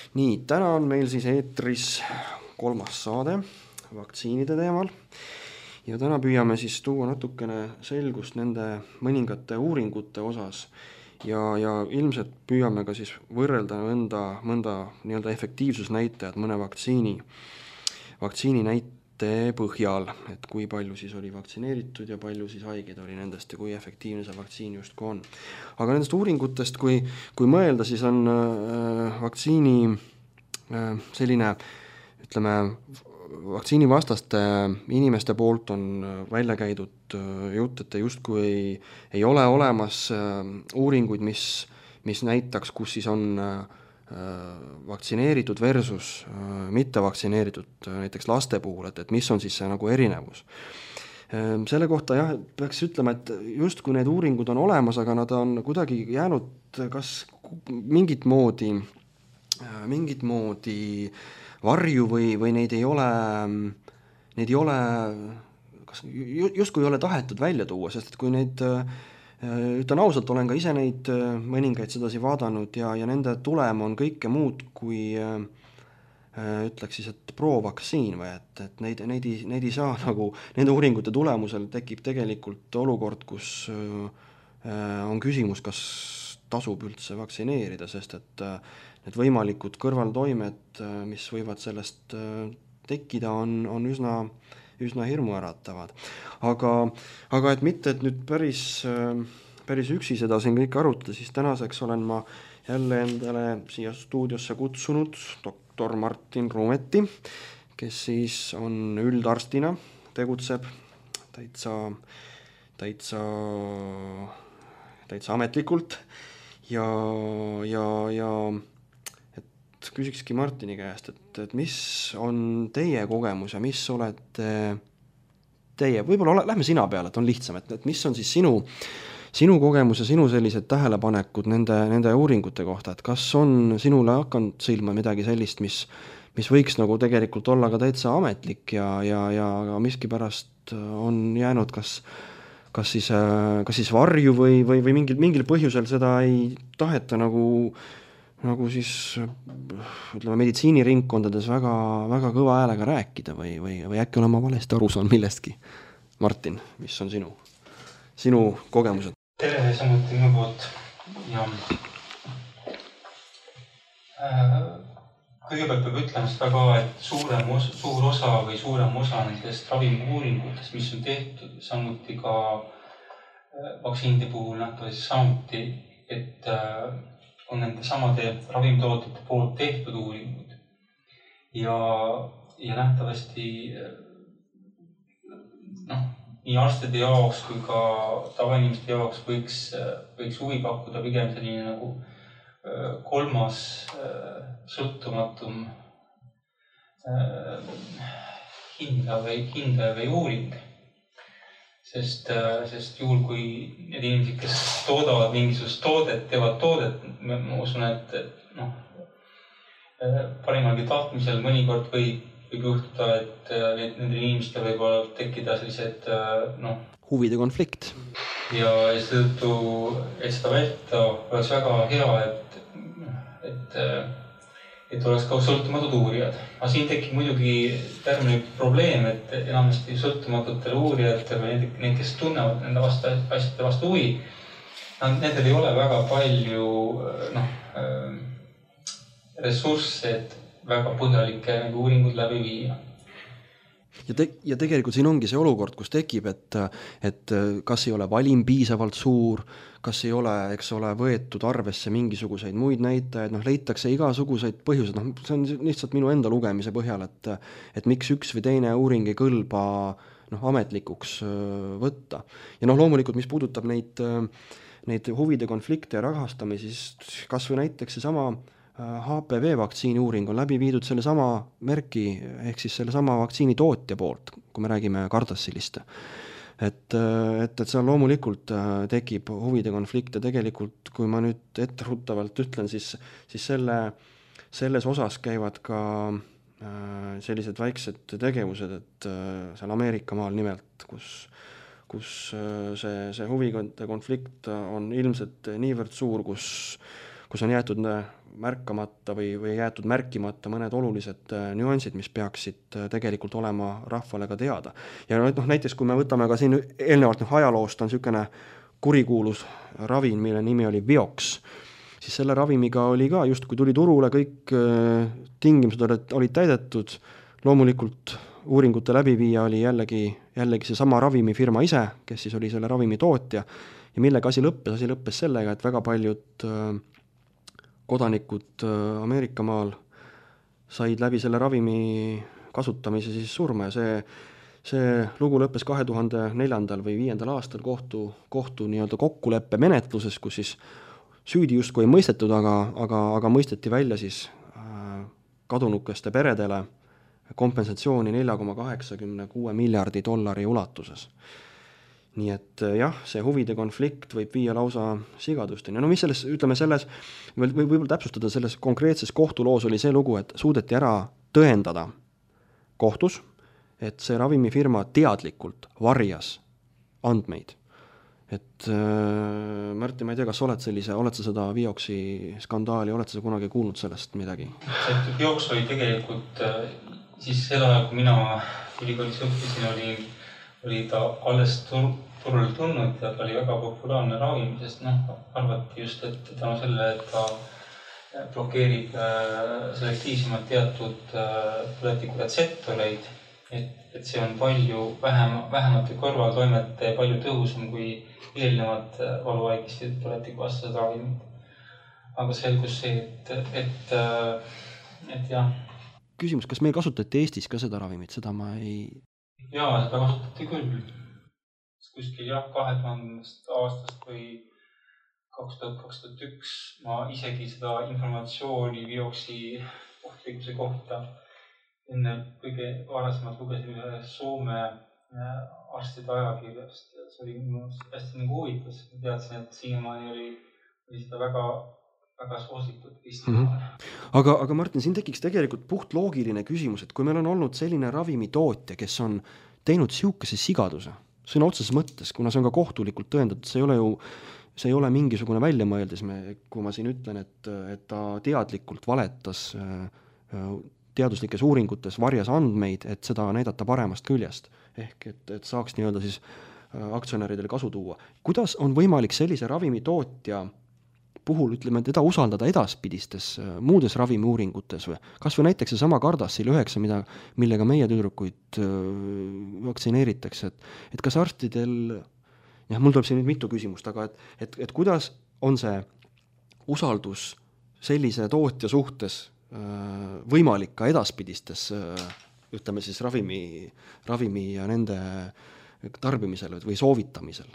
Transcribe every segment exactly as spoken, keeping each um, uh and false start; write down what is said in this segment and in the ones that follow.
Nii, täna on meil siis eetris kolmas saade vaktsiinide teemal ja täna püüame siis tuua natukene selgust nende mõningate uuringute osas ja, ja ilmselt püüame ka siis võrrelda mõnda, mõnda nii-öelda efektiivsusnäitajat mõne vaktsiini, vaktsiini näite põhjal, et kui palju siis oli vaktsineeritud ja palju siis haigeid oli nendest ja kui efektiivne see vaktsiin justkui on. Aga nendest uuringutest, kui, kui mõelda, siis on äh, vaktsiini äh, selline, ütleme, vaktsiinivastaste inimeste poolt on välja käidud jutt, et justkui ei, ei ole olemas uuringuid, mis, mis näitaks, kus siis on vaktsineeritud versus mitte vaktsineeritud näiteks laste puhul, et, et mis on siis see nagu erinevus. Selle kohta jah, peaks ütlema, et justkui need uuringud on olemas, aga nad on kuidagi jäänud kas mingit moodi, mingit moodi varju või, või neid ei ole, neid ei ole, kas justkui ei ole tahetud välja tuua, sest et kui neid, ütlen ausalt, olen ka ise neid mõningaid sedasi vaadanud ja, ja nende tulem on kõike muud kui ütleks siis, et pro-vaktsiin või et, et neid, neid, ei, neid ei saa nagu, nende uuringute tulemusel tekib tegelikult olukord, kus on küsimus, kas tasub üldse vaktsineerida, sest et need võimalikud kõrvaltoimed, mis võivad sellest tekkida, on, on üsna, üsna hirmuäratavad. Aga, aga et mitte, et nüüd päris, päris üksi seda siin kõik arutada, siis tänaseks olen ma jälle endale siia stuudiosse kutsunud doktor Martin Ruumeti, kes siis on üldarstina, tegutseb täitsa, täitsa, täitsa ametlikult ja, ja, ja küsikski Martini käest, et, et mis on teie kogemus ja mis olete teie, võib-olla ole, lähme sina peale, et on lihtsam, et, et mis on siis sinu, sinu kogemus ja sinu sellised tähelepanekud nende, nende uuringute kohta, et kas on sinule hakanud silma midagi sellist, mis, mis võiks nagu tegelikult olla ka täitsa ametlik ja, ja, ja miskipärast on jäänud kas, kas, siis, kas siis varju või, või, või mingil, mingil põhjusel seda ei taheta nagu nagu siis ütleme meditsiiniringkondades väga, väga kõva häälega rääkida või, või, või äkki olen ma valesti aru saanud millestki. Martin, mis on sinu, sinu kogemused? Tere samuti minu poolt ja äh, kõigepealt peab ütlema seda ka, et suurem osa, suur osa või suurem osa nendest ravimiuuringutest, mis on tehtud, samuti ka äh, vaktsiinide puhul nähtavasti samuti, et äh, on nende samade ravimtootjate poolt tehtud uuringud ja, ja nähtavasti noh, nii arstide jaoks kui ka tavainimeste jaoks võiks, võiks huvi pakkuda pigem selline nagu kolmas sõltumatum hindaja või, hindaja või uuring. Sest, sest juhul, kui need inimesed, kes toodavad mingisugust toodet, teevad toodet, ma usun, et, et noh, parimalgi tahtmisel mõnikord võib, võib juhtuda, et nendel inimestel võib olla tekkida sellised noh, huvide konflikt. Ja seetõttu, et seda vältida, oleks väga hea, et, et et oleks ka sõltumatud uurijad. Aga siin tekib muidugi termini probleem, et enamasti sõltumatutel uurijatel või need, need, kes tunnevad nende vastu, asjade vastu huvi, nendel ei ole väga palju noh, ressursse, et väga põhjalikke uuringud läbi viia. Ja, te, ja tegelikult siin ongi see olukord, kus tekib, et, et kas ei ole valim piisavalt suur, kas ei ole, eks ole, võetud arvesse mingisuguseid muid näitajaid, noh, leitakse igasuguseid põhjuseid, noh, see on lihtsalt minu enda lugemise põhjal, et, et miks üks või teine uuring ei kõlba noh, ametlikuks võtta. Ja noh, loomulikult, mis puudutab neid, neid huvide konflikte ja rahastamisi, siis kas või näiteks see sama H P V vaktsiini uuring on läbi viidud selle sama märki, ehk siis selle sama vaktsiini tootja poolt, kui me räägime Gardasilist. Et, et, et seal loomulikult tekib huvide konflikt ja tegelikult, kui ma nüüd etteruttavalt ütlen, siis, siis selle, selles osas käivad ka sellised väiksed tegevused, et seal Ameerika maal nimelt, kus, kus see, see huvide konflikt on ilmselt niivõrd suur, kus kus on jäetud märkamata või, või jäetud märkimata mõned olulised nüansid, mis peaksid tegelikult olema rahvale ka teada. Ja noh, näiteks kui me võtame ka siin eelnevalt noh, ajaloost on niisugune kurikuulus ravim, mille nimi oli Vioxx, siis selle ravimiga oli ka just, kui tuli turule, kõik tingimused olid, olid täidetud, loomulikult uuringute läbiviija oli jällegi, jällegi see sama ravimifirma ise, kes siis oli selle ravimi tootja ja millega asi lõppes, asi lõppes sellega, et väga paljud kodanikud Ameerika maal said läbi selle ravimi kasutamise siis surma ja see, see lugu lõppes kahe tuhande neljandal või viiendal aastal kohtu, kohtu nii-öelda kokkuleppe menetluses, kus siis süüdi justkui ei mõistetud, aga, aga, aga mõisteti välja siis kadunukeste peredele kompensatsiooni nelja koma kaheksakümmend kuus miljardi dollari ulatuses. Nii et jah, see huvide konflikt võib viia lausa sigadusteni. No mis selles, ütleme selles, või võib-olla täpsustada selles konkreetses kohtuloos oli see lugu, et suudeti ära tõendada kohtus, et see ravimifirma teadlikult varjas andmeid. Et äh, Märti, ma ei tea, kas oled sellise, oled sa seda Vioxxi skandaali, oled sa kunagi kuulnud sellest midagi? Vioxx oli tegelikult siis selle ajal, kui mina ülikoolis õppisin, oli, oli ta alles tur, turul tulnud ja ta oli väga populaarne ravim, sest noh, arvati just, et tänu selle, et ta blokeerib selektiivsemalt teatud põletikuretseptoreid, et, et see on palju vähem, vähemate kõrvaltoimete palju tõhusam kui eelnevad valuvaigistid põletikuvastased ravimid. Aga selgus see, et, et, et jah. Küsimus, kas meil kasutati Eestis ka seda ravimit, seda ma ei... Jaa, seda kasutati küll. Kuskil jah, kahe tuhandest aastast või kaks tuhat kakskümmend üks ma isegi seda informatsiooni Vioxxi ohtlikkuse kohta enne kõige varasemalt lugesin ühe Soome arstide ajakirjast ja see oli minu hästi nagu huvitas. Ma teadsin, et siiamaani oli, oli seda väga väga soositud mm-hmm. aga, aga Martin, siin tekiks tegelikult puht loogiline küsimus, et kui meil on olnud selline ravimitootja, kes on teinud siukese sigaduse, sõna otseses mõttes, kuna see on ka kohtulikult tõendatud, see ei ole ju, see ei ole mingisugune väljamõeldis, kui ma siin ütlen, et, et ta teadlikult valetas teaduslikes uuringutes, varjas andmeid, et seda näidata paremast küljest, ehk et, et saaks nii-öelda siis aktsionäridele kasu tuua. Kuidas on võimalik sellise ravimitootja puhul, ütleme, teda usaldada edaspidistes muudes ravimiuuringutes või kas või näiteks see sama Gardasil üheksa, mida, millega meie tüdrukuid vaktsineeritakse, et, et kas arstidel, jah, mul tuleb siin nüüd mitu küsimust, aga et, et, et kuidas on see usaldus sellise tootja suhtes võimalik ka edaspidistes, ütleme siis ravimi, ravimi ja nende tarbimisel või soovitamisel?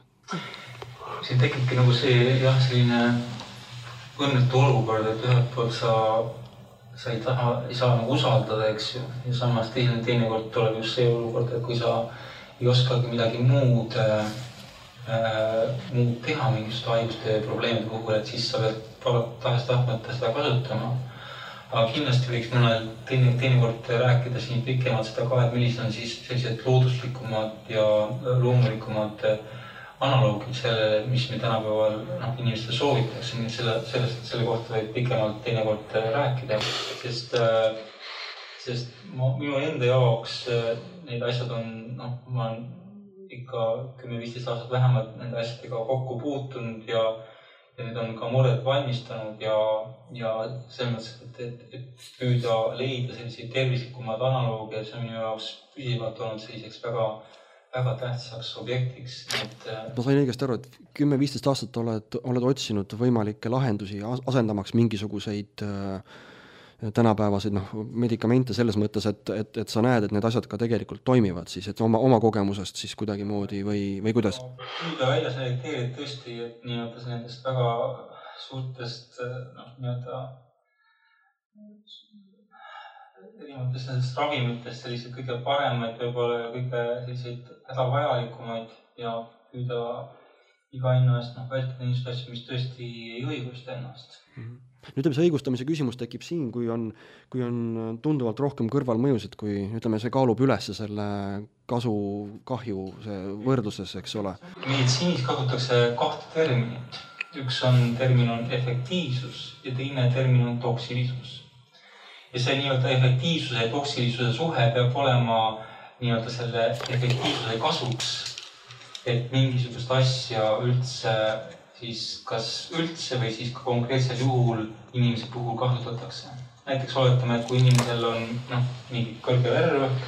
Siin tekibki nagu see, jah, selline õnnetu olukord, et ühelt poolt sa, sa ei taha, ei saa nagu usaldada, eks ju, ja samas teine, teine kord tuleb just see olukord, et kui sa ei oskagi midagi muud, äh, muud teha mingisugust haiguste probleemide puhul, et siis sa pead tahes tahtmata seda kasutama. Aga kindlasti võiks mõnel teine, teine kord rääkida siin pikemalt seda ka, et millised on siis sellised looduslikumad ja loomulikumad analoogid sellele, mis me tänapäeval no, inimestele soovitakse, nii selle, sellest, selle kohta võib pikemalt teinekord rääkida, sest, sest ma, minu enda jaoks need asjad on, noh, ma olen ikka kümme viisteist aastat vähemalt nende asjadega kokku puutunud ja, ja need on ka muret valmistanud ja, ja selles mõttes, et, et, et püüda leida selliseid tervislikumad analoogia, see on minu jaoks püsivalt olnud selliseks väga väga tähtsaks objektiks. Et... ma sain õigesti aru, et kümme viisteist aastat oled, oled otsinud võimalikke lahendusi asendamaks mingisuguseid äh, tänapäevaseid noh, medikamente selles mõttes, et, et, et sa näed, et need asjad ka tegelikult toimivad siis, et oma, oma kogemusest siis kuidagimoodi või, või kuidas? Püüda välja selekteerida tõesti, et nii-öelda nendest väga suurtest noh, nii-öelda erinevatest nendest ravimitest sellised kõige paremaid, võib-olla kõige selliseid hädavajalikumaid ja püüda iga hinna eest noh, vältida niisugust asju, mis tõesti ei õigusta ennast. Nüüd ütleme, see õigustamise küsimus tekib siin, kui on, kui on tunduvalt rohkem kõrvalmõjusid, kui ütleme, see kaalub üles selle kasu kahju see võrdluses, eks ole. Meditsiinis kasutatakse kahte terminit. üks on termin on efektiivsus ja teine termin on toksilisus. Ja see nii-öelda efektiivsuse ja toksilisuse suhe peab olema nii-öelda selle efektiivsuse kasuks, et mingisugust asja üldse, siis kas üldse või siis ka konkreetsel juhul inimese puhul kasutatakse. Näiteks oletame, et kui inimesel on no, mingi kõrge vererõhk,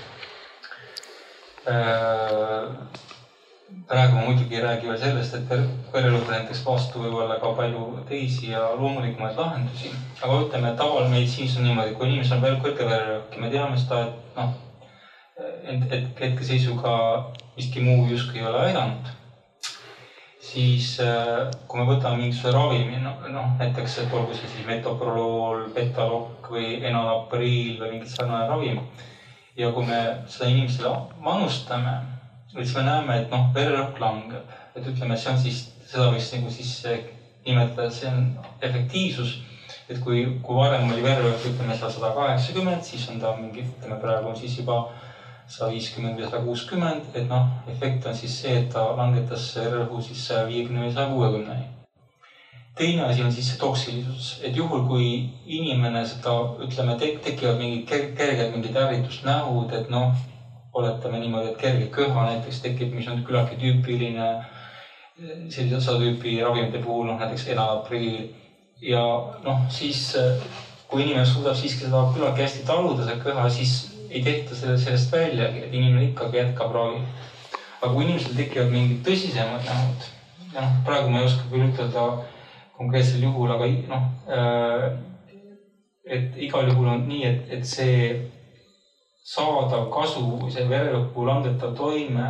praegu ma muidugi räägi veel sellest, et vererõhku näiteks vastu võib olla ka palju teisi ja loomulikumaid lahendusi. Aga ütleme, et taval meditsiinis on niimoodi, kui inimesel on veel kõrge vererõhk ja me teame seda, et, no, et hetkeseisuga miski muu justkui ei ole aidanud, siis kui me võtame mingisuguse ravimi, no, no, näiteks et olgu see siis metoprolool, betalokk või enalapriil või mingi sarnane ravim ja kui me seda inimesele manustame, siis me näeme, et noh, vererõhk langeb. Et ütleme, see on siis, seda võiks nagu siis nimetada, see on efektiivsus. Et kui, kui varem oli vererõhk, ütleme sada kaheksakümmend, siis on ta mingi, ütleme praegu on siis juba sada viiskümmend või sada kuuskümmend, et noh, efekt on siis see, et ta langetas vererõhu siis sada viiekümne või sada kuuekümne. Teine asi on siis see toksilisus, et juhul kui inimene seda, ütleme, tek tekivad mingid kerged mingid ärritusnähud, et noh, oletame niimoodi, et kerge köha näiteks tekib, mis on küllaltki tüüpiline sellise osa tüüpi ravimite puhul, noh näiteks enalapriil. Ja noh, siis kui inimene suudab siiski seda küllaltki hästi taluda, see köha, siis ei tehta sellest välja, et inimene ikkagi jätkab ravi. Aga kui inimesel tekivad mingid tõsisemad nähud, ja noh, praegu ma ei oska küll ütelda konkreetsel juhul, aga noh, et igal juhul on nii, et, et see saadav kasu või see vererõhku langetav toime,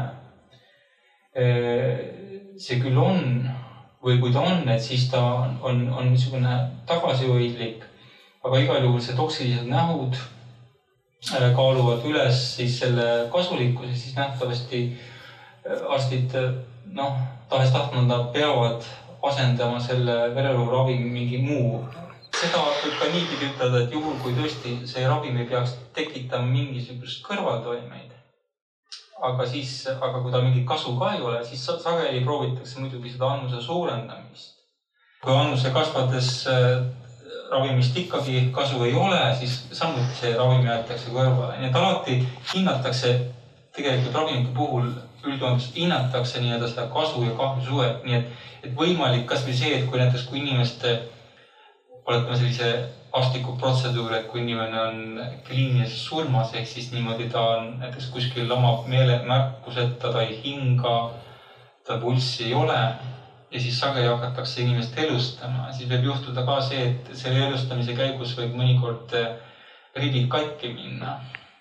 see küll on, või kui ta on, et siis ta on, on niisugune tagasihoidlik, aga igal juhul see toksilised nähud kaaluvad üles siis selle kasulikkuse, siis nähtavasti arstid, noh, tahes tahtnud nad peavad asendama selle vererõhu ravimi mingi muu. Seda võib ka niipidi ütelda, et juhul, kui tõesti see ravim ei peaks tekitama mingisugust kõrvaltoimeid, aga siis, aga kui ta mingi kasu ka ei ole, siis sageli proovitakse muidugi seda annuse suurendamist. Kui annuse kasvates ravimist ikkagi kasu ei ole, siis samuti see ravim jäetakse kõrvale. Nii et alati hinnatakse, tegelikult ravimite puhul üldjoontes hinnatakse nii-öelda seda kasu ja kahju suhet, nii et, et võimalik kas või see, et kui näiteks kui inimeste oletame sellise arstliku protseduur, et kui inimene on kliinilises surmas, ehk siis niimoodi ta on näiteks kuskil lamab meele märkuseta, ta ei hinga, ta pulssi ei ole ja siis sageli hakatakse inimest elustama. Siis võib juhtuda ka see, et selle elustamise käigus võib mõnikord ribid katki minna.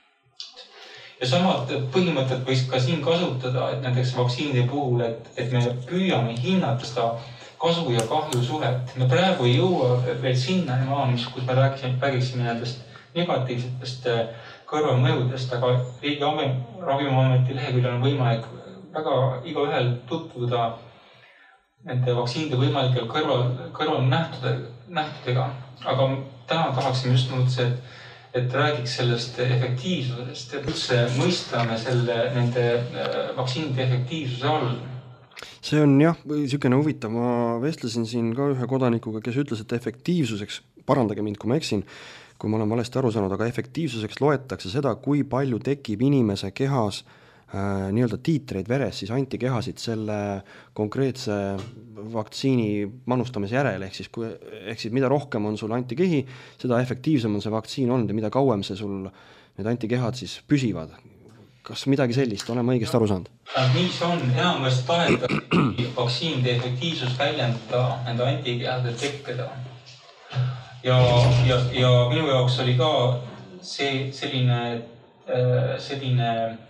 Ja samad põhimõtted võiks ka siin kasutada, et näiteks vaktsiinide puhul, et, et me püüame hinnata seda kasu ja kahju suhet. Me praegu ei jõua veel sinna, kus me räägiksime, räägiksime nendest negatiivsetest kõrvalmõjudest, aga Riigi Ravimiameti leheküljel on võimalik väga igaühel tutvuda nende vaktsiinide võimalikel kõrval, kõrval nähtudega. Aga täna tahaksime just mõttes, et, et räägiks sellest efektiivsusest, et üldse mõistame selle, nende vaktsiinide efektiivsuse all. See on jah, niisugune huvitav, ma vestlesin siin ka ühe kodanikuga, kes ütles, et efektiivsuseks, parandage mind, kui ma eksin, kui ma olen valesti aru saanud, aga efektiivsuseks loetakse seda, kui palju tekib inimese kehas äh, nii-öelda tiitreid veres, siis antikehasid selle konkreetse vaktsiini manustamise järel, ehk siis, kui, ehk siis mida rohkem on sul antikehi, seda efektiivsem on see vaktsiin olnud ja mida kauem see sul need antikehad siis püsivad. Kas midagi sellist, oleme õigesti aru saanud? Nii see on, enamasti tahetakse vaktsiinide efektiivsus väljendada nende antikehade tekkeda. Ja, ja, ja minu jaoks oli ka see selline, selline,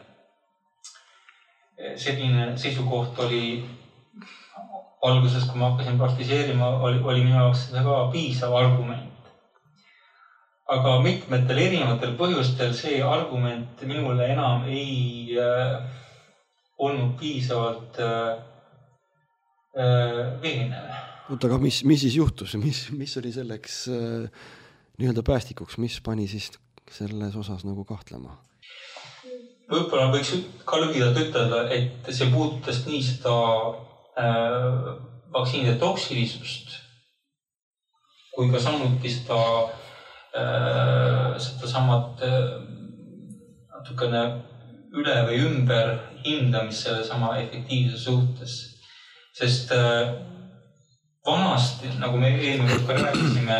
selline seisukoht oli alguses, kui ma hakkasin praktiseerima, oli, oli minu jaoks seda ka piisav argument. Aga mitmetel erinevatel põhjustel see argument minule enam ei äh, olnud piisavalt äh, äh, veenev. Oota, aga mis, mis siis juhtus? Mis, mis oli selleks äh, nii-öelda päästikuks? Mis pani siis selles osas nagu kahtlema? Võib-olla võiks ka lühidalt ütelda, et see puudutas nii seda äh, vaktsiinide toksilisust, kui ka samuti seda, seda samad natukene üle või ümber hindamist selle sama efektiivse suhtes. Sest vanasti, nagu me eelmine ka rääkisime,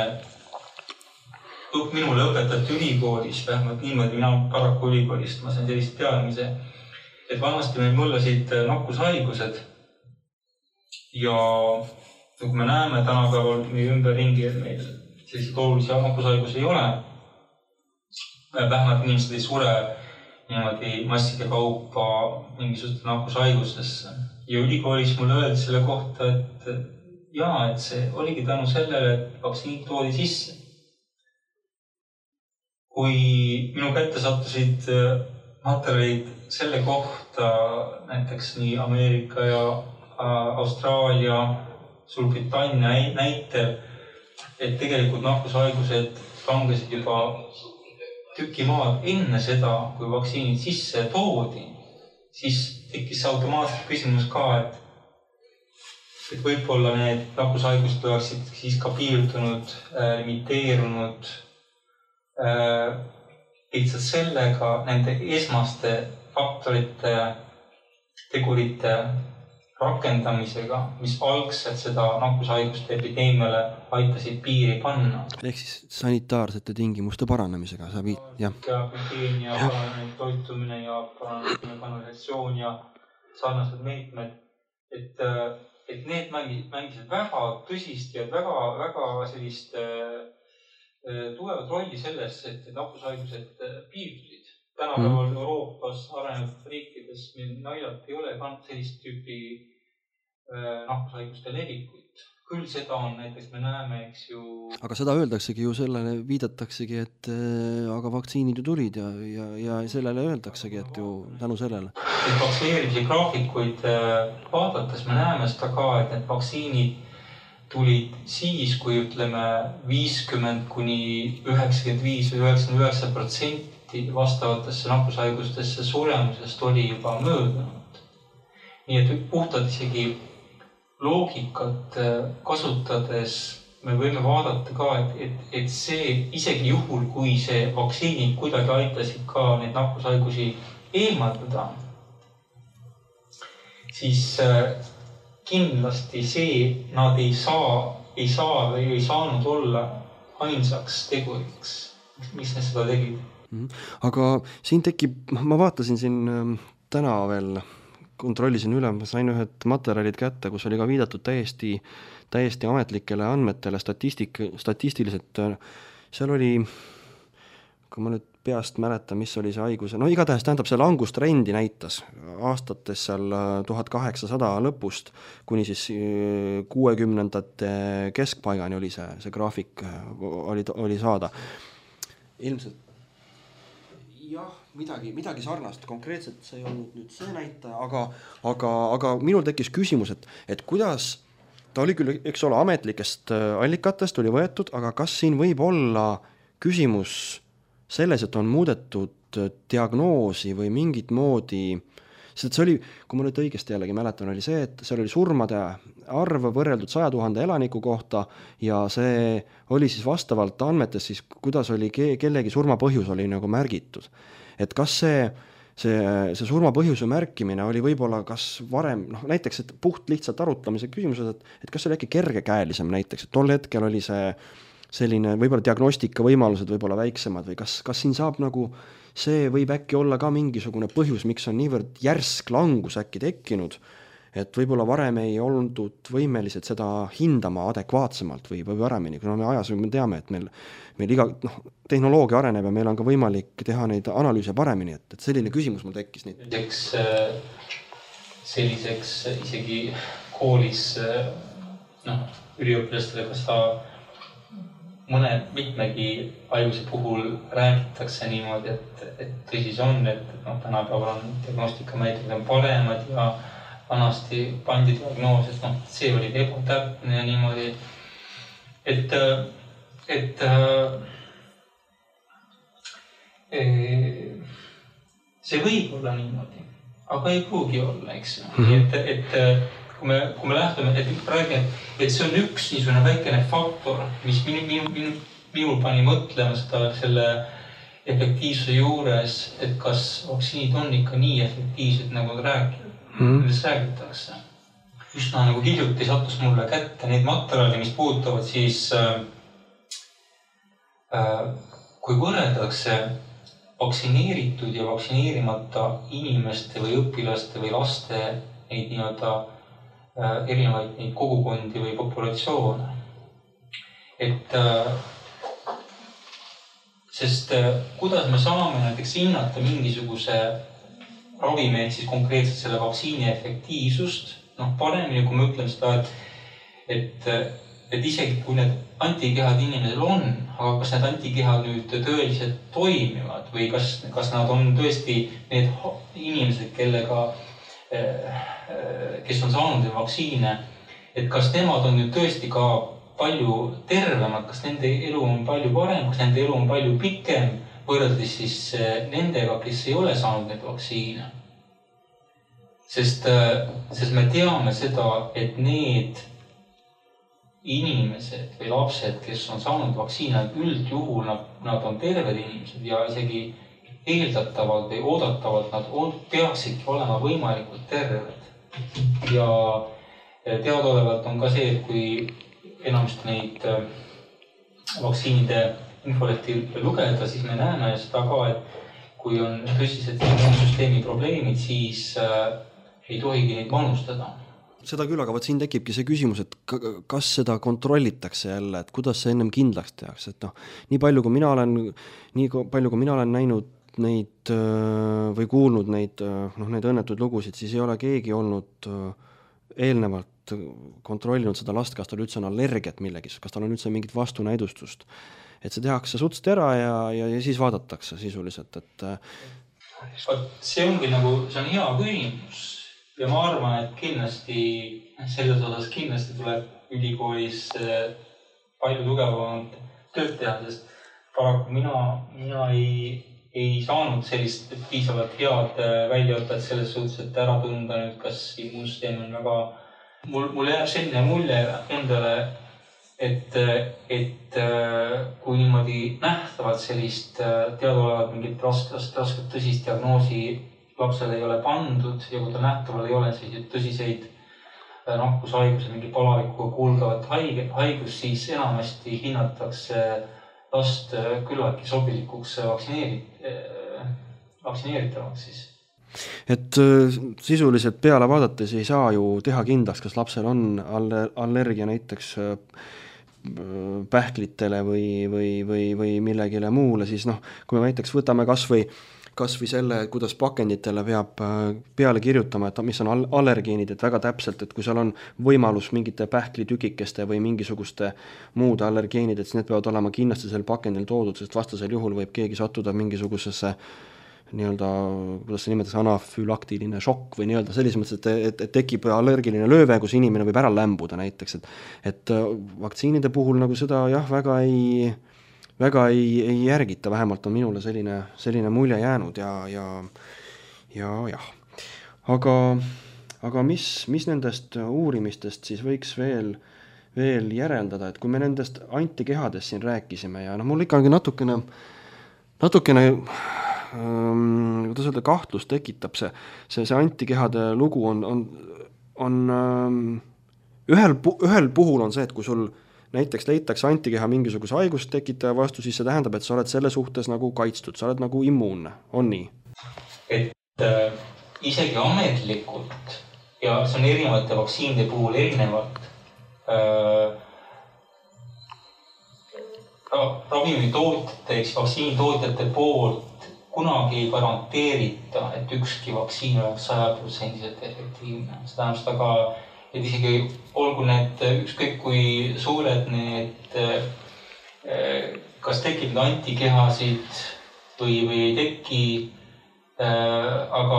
minule õpetati ülikoolis, vähemalt niimoodi, mina paraku ülikoolist, ma sain sellist teadmise, et vanasti meil mõllasid nakkushaigused ja kui me näeme tänapäeval meie ümberringi, et meil selliseid olulisi nakkushaigusi ei ole, vähemalt inimesed ei sure niimoodi masside kaupa mingisugustes nakkushaigustesse. Ja ülikoolis mulle öeldi selle kohta, et jaa, et see oligi tänu sellele, et vaktsiinid toodi sisse. Kui minu kätte sattusid materjalid selle kohta, näiteks nii Ameerika ja Austraalia, Suurbritannia näitel, et tegelikult nakkushaigused langesid juba tüki maad enne seda, kui vaktsiinid sisse toodi, siis tekkis automaatselt küsimus ka, et, et võib-olla need nakkushaigused oleksid siis ka piirdunud, limiteerunud äh, lihtsalt sellega nende esmaste faktorite, tegurite rakendamisega, mis algselt seda nakkushaiguste epideemiale aitasid piiri panna. Ehk siis sanitaarsete tingimuste paranemisega sa viid, jah. Ja hügieen ja paranenud toitumine ja paranenud kanalisatsioon ja sarnased meetmed, et, et need mängisid, mängisid väga tõsist ja väga, väga sellist tugevat rolli selles, et nakkushaigused piirdusid. Tänapäeval mm. Euroopas arenenud riikides meil naljalt ei ole sellist tüüpi nakkushaiguste levikut. Küll seda on, näiteks me näeme, eks ju... Aga seda öeldaksegi ju sellele, viidataksegi, et äh, aga vaktsiinid ju tulid ja, ja, ja sellele öeldaksegi, et ju tänu sellele. Et vaktsineerimise graafikuid äh, vaadates me näeme seda ka, et need vaktsiinid tulid siis, kui ütleme viiskümmend kuni üheksakümmend viis või üheksakümmend üheksa protsenti vastavatesse nakkushaigustesse suremusest oli juba möödunud. Nii et puhtalt isegi loogikat kasutades me võime vaadata ka, et, et, et see isegi juhul, kui see vaktsiinid kuidagi aitasid ka neid nakkushaigusi eemaldada, siis kindlasti see nad ei saa, ei saa või ei saanud olla ainsaks teguriks, mis need seda tegid. Aga siin tekib, ma vaatasin siin täna veel, kontrollisin üle, ma sain ühed materjalid kätte, kus oli ka viidatud täiesti, täiesti ametlikele andmetele, statistik, statistiliselt, seal oli, kui ma nüüd peast mäletan, mis oli see haiguse, no igatahes tähendab see langustrendi näitas aastates seal tuhat kaheksasada lõpust kuni siis kuuekümnendate keskpaigani oli see, see graafik oli, oli saada. Ilmselt jah, midagi, midagi sarnast, konkreetselt see ei olnud nüüd see näitaja, aga, aga, aga minul tekkis küsimus, et, et kuidas, ta oli küll, eks ole, ametlikest allikatest oli võetud, aga kas siin võib olla küsimus selles, et on muudetud diagnoosi või mingit moodi, sest see oli, kui ma nüüd õigesti jällegi mäletan, oli see, et seal oli surmade arv võrreldud saja tuhande elaniku kohta ja see oli siis vastavalt andmetes siis, kuidas oli kellegi surmapõhjus oli nagu märgitud. Et kas see, see, see surmapõhjuse märkimine oli võib-olla kas varem, noh näiteks, et puht lihtsalt arutamise küsimused, et, et kas see oli äkki kergekäelisem näiteks, et tol hetkel oli see selline võib-olla diagnostika võimalused võib-olla väiksemad või kas, kas siin saab nagu, see võib äkki olla ka mingisugune põhjus, miks on niivõrd järsk langus äkki tekkinud, et võib-olla varem ei olnud võimelised seda hindama adekvaatsemalt või, või paremini, kuna me ajas me teame, et meil, meil iga, noh, tehnoloogia areneb ja meil on ka võimalik teha neid analüüse paremini, et, et selline küsimus mul tekkis. Selliseks, selliseks isegi koolis no, üliõpilastele, kas ta mõne mitmegi haiguse puhul räägitakse niimoodi, et, et tõsis on, et no, tänapäeval on diagnostikameetodid on paremad ja vanasti pandi diagnoos, et no, see oli ebatäpne ja niimoodi, et, et see võib olla niimoodi, aga ei pruugi olla, eks ju. Mm-hmm. Et, et kui me, kui me lähtume, et praegu, et see on üks niisugune väikene faktor, mis minu, minu, minu, minul pani mõtlema seda selle efektiivsuse juures, et kas vaktsiinid on ikka nii efektiivsed, nagu räägid, mm. millest räägitakse. Üsna nagu hiljuti sattus mulle kätte neid materjali, mis puudutavad siis, äh, äh, kui võrreldakse vaktsineeritud ja vaktsineerimata inimeste või õpilaste või laste neid nii-öelda äh, erinevaid neid kogukondi või populatsioone. Et äh, sest äh, kuidas me saame näiteks hinnata mingisuguse ravimi, siis konkreetselt selle vaktsiini efektiivsust, noh, paremini, kui me ütleme seda, et, et, et isegi kui need antikehad inimesel on, aga kas need antikehad nüüd tõeliselt toimivad või kas, kas nad on tõesti need inimesed, kellega, kes on saanud vaktsiine, et kas nemad on nüüd tõesti ka palju tervemad, kas nende elu on palju parem, kas nende elu on palju pikem võrreldes siis nendega, kes ei ole saanud neid vaktsiine. Sest, sest me teame seda, et need inimesed või lapsed, kes on saanud vaktsiine, üldjuhul nad, nad on terved inimesed ja isegi eeldatavalt või oodatavalt nad on, peaksidki olema võimalikult terved. Ja teadaolevalt on ka see, et kui enamasti neid vaktsiinide infolehti lugeda, siis me näeme seda ka, et kui on tõsised immuunsüsteemi probleemid, siis ei tohigi neid manustada. Seda küll, aga võt siin tekibki see küsimus, et kas seda kontrollitakse jälle, et kuidas see ennem kindlaks tehakse, et noh, nii palju kui mina olen, nii palju kui mina olen näinud neid või kuulnud neid, noh, neid õnnetuid lugusid, siis ei ole keegi olnud eelnevalt kontrollinud seda last, kas tal üldse on allergiat millegis, kas tal on üldse mingit vastunäidustust. Et see tehakse suhteliselt ära ja, ja, ja siis vaadatakse sisuliselt, et see ongi nagu, see on hea küsimus. Ja ma arvan, et kindlasti, selles osas kindlasti tuleb ülikoolis palju tugevamalt tööd teha, sest paraku mina, mina ei, ei saanud sellist piisavalt head väljaõpet selles suhtes, et ära tunda nüüd, kas immuunsüsteem on väga... Mul, mul jääb selline mulje endale, et, et kui niimoodi nähtavalt sellist teaduolevat mingit rasket, rasket tõsist diagnoosi lapsel ei ole pandud ja kui ta nähtaval ei ole selliseid tõsiseid nakkushaiguse, mingi palavikku kuulgavat haige, haigus, siis enamasti hinnatakse last küllaltki sobilikuks vaktsineerit, vaktsineeritavaks siis. Et sisuliselt peale vaadates ei saa ju teha kindlaks, kas lapsel on allergia näiteks pähklitele või, või, või, või millegile muule, siis noh, kui me näiteks võtame kas või kas või selle, kuidas pakenditele peab peale kirjutama, et mis on allergeenid, et väga täpselt, et kui seal on võimalus mingite pähklitükikeste või mingisuguste muude allergeenid, et siis need peavad olema kindlasti seal pakendil toodud, sest vastasel juhul võib keegi sattuda mingisugusesse nii-öelda, kuidas see nimetas, anafülaktiline šokk või nii-öelda selles mõttes, et, et, et tekib allergiline lööve, kus inimene võib ära lämbuda näiteks, et, et vaktsiinide puhul nagu seda jah, väga ei... väga ei, ei järgita, vähemalt on minule selline, selline mulje jäänud ja, ja, ja jah. Aga, aga mis, mis nendest uurimistest siis võiks veel, veel järeldada, et kui me nendest antikehadest siin rääkisime ja noh, mul ikkagi natukene, natukene ähm, kuidas öelda, kahtlus tekitab see, see, see antikehade lugu on, on, on ähm, ühel, ühel puhul on see, et kui sul näiteks leitakse antikeha mingisuguse haigust tekitaja vastu, siis see tähendab, et sa oled selle suhtes nagu kaitstud, sa oled nagu immuunne, on nii? Et äh, isegi ametlikult, ja see on erinevate vaktsiinide puhul erinevalt, äh, ravimitootjate, eks vaktsiinitootjate poolt kunagi ei garanteerita, et ükski vaktsiin oleks sada protsenti efektiivne. See tähendab seda ka, et isegi olgu need ükskõik kui suured need, kas tekib need antikehasid või, või ei teki, aga,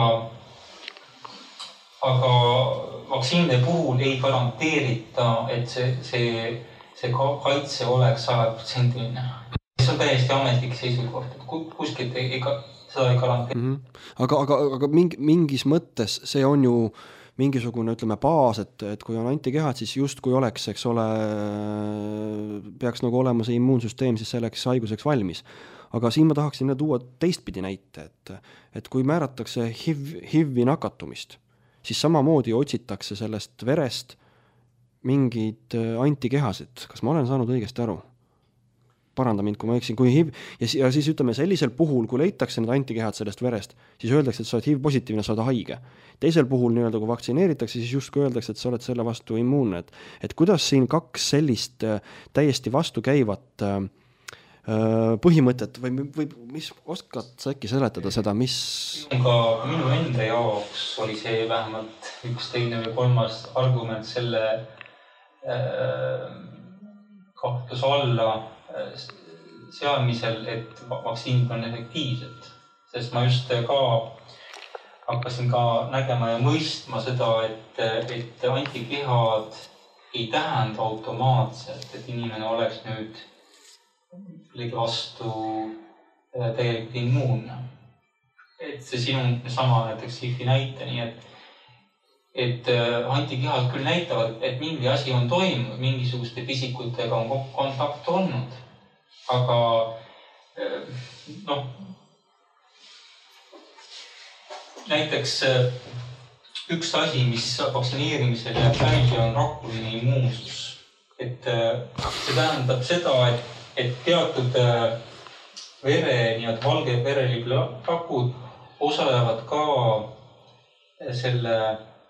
aga vaktsiinide puhul ei garanteerita, et see, see, see kaitse oleks sada protsenti. See on täiesti ametlik seisukoht, et kuskilt ei, ei, seda ei garanteerita. Mm-hmm. Aga, aga, aga mingi, mingis mõttes see on ju mingisugune, ütleme, baas, et, et kui on antikehad, siis just kui oleks, eks ole, peaks nagu olema see immuunsüsteem siis selleks haiguseks valmis. Aga siin ma tahaksin tuua teistpidi näite, et, et kui määratakse H I V, H I V-i nakatumist, siis samamoodi otsitakse sellest verest mingid antikehasid. Kas ma olen saanud õigesti aru? Paranda mind, kui ma eksin, kui H I V, ja, ja siis ütleme sellisel puhul, kui leitakse need antikehad sellest verest, siis öeldakse, et sa oled H I V-positiivne, sa oled haige. Teisel puhul, nii-öelda, kui vaktsineeritakse, siis just kui öeldakse, et sa oled selle vastu immuunne. Et, et kuidas siin kaks sellist täiesti vastu käivat äh, põhimõtet või, või mis oskad sa äkki seletada seda, mis... Ka minu enda jaoks oli see vähemalt üks teine või kolmas argument selle äh, kahtluse alla seadmisel, et vaktsiinid on efektiivsed, sest ma just ka hakkasin ka nägema ja mõistma seda, et, et antikehad ei tähenda automaatselt, et inimene oleks nüüd millegi vastu täielikult immuunne. Et see sinu sama näiteks H I V-i näite, nii et et antikehad küll näitavad, et mingi asi on toimunud, mingisuguste pisikutega on kontakt olnud, aga noh, näiteks üks asi, mis vaktsineerimisel jääb välja, on rakkuline immuunsus. Et see tähendab seda, et, et teatud vere, nii-öelda valge vereliibrakud osalevad ka selle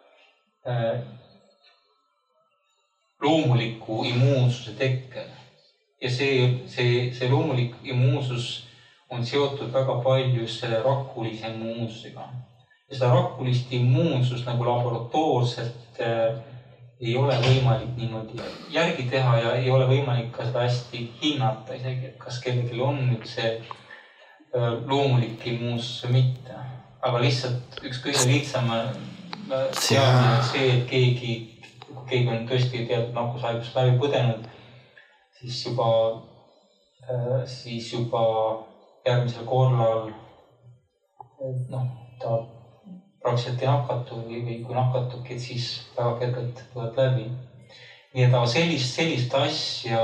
loomuliku immuunsuse tekkel. Ja see, see, see loomulik immuunsus on seotud väga palju selle rakkulise immuunsusega. Ja seda rakkulist immuunsust nagu laboratoorselt äh, ei ole võimalik niimoodi järgi teha ja ei ole võimalik ka seda hästi hinnata isegi, et kas kellelgi on nüüd see äh, loomulik immuunsus või mitte. Aga lihtsalt üks kõige lihtsam teadmine see, et keegi, keegi on tõesti teatud nakkushaigust läbi põdenud, siis juba, siis juba järgmisel korral noh, ta praktiliselt ei nakatu või, või kui nakatubki, et siis väga kergelt tuleb läbi. Nii et sellist, sellist asja